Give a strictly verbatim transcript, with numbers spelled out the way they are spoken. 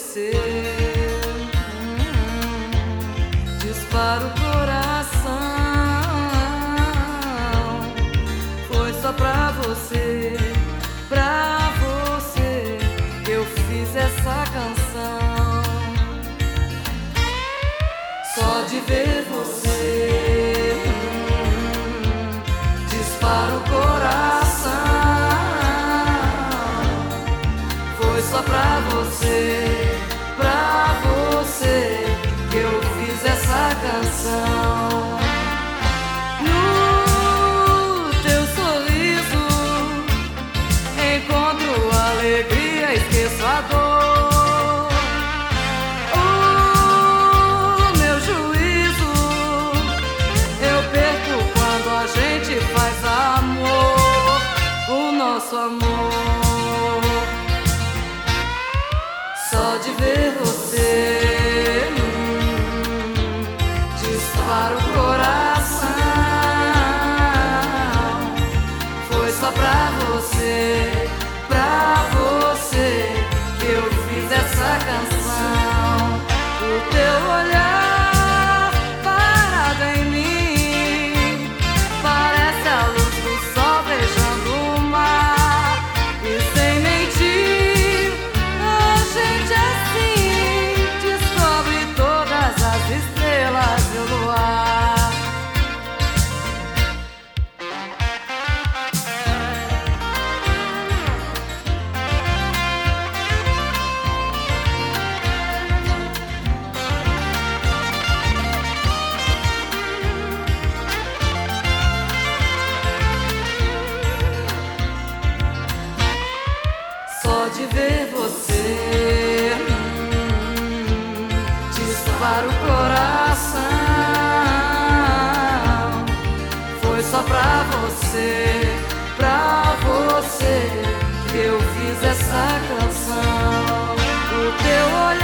você, hum, dispara o coração. Foi só pra você, pra você que eu fiz essa canção. Só de ver você, hum, dispara o coração. Foi só pra você, pra você que eu fiz essa canção. No teu sorriso encontro alegria, esqueço a dor. O meu juízo eu perco quando a gente faz amor, o nosso amor. Só de ver você, hum, dispara o coração. Foi só pra você, pra você que eu fiz essa canção. O teu olhar parado em mim parece a luz do sol beijando o mar. E sem mentir, a gente assim descobre todas as estrelas e o luar. Só de ver você, hum, dispara o coração. Foi só pra você, pra você que eu fiz essa canção. O teu olhar